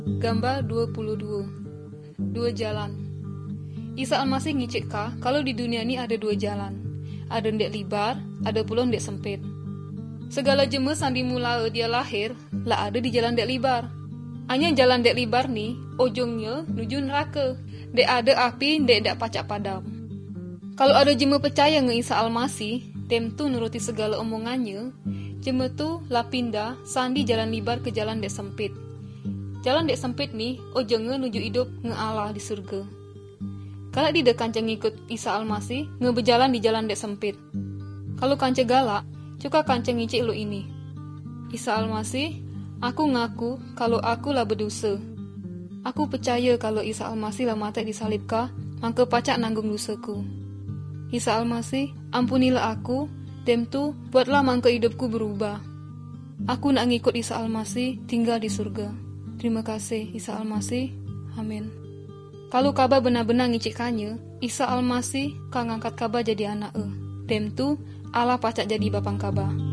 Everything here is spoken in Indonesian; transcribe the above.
Gambar 22. Dua jalan. Isa Almasih ngicik ka kalau di dunia ini ada dua jalan. Ada ndek libar, ada pula ndek sempit. Segala jeme sandi mula dia lahir, lah ada di jalan ndek libar. Hanya jalan ndek libar nih, ujungnya nuju neraka. Ndek ada api, ndek dak pacak padam. Kalau ada jeme percaya nge Isa Almasih, tem tu nuruti segala omongannya, jeme tu lah pindah sandi jalan libar ke jalan ndek sempit. Jalan dek sempit nih, ujungnya nuju hidup nge Allah di surga. Kalau di dek kanceng ngikut Isa Almasih, nge berjalan di jalan dek sempit. Kalau kanceng galak, cuka kanceng ngicik lu ini. Isa Almasih, aku ngaku kalau aku lah berdosa. Aku percaya kalau Isa Almasih lah mati disalibkah, maka pacak nanggung dosaku. Isa Almasih, ampunilah aku, dem tu buatlah mangka hidupku berubah. Aku nak ngikut Isa Almasih, tinggal di surga. Terima kasih, Isa Almasih. Amin. Kalau kaba benar-benar ngicikannya, Isa Almasih kang ngangkat kaba jadi anak Dem tu, Allah pacak jadi bapang kaba.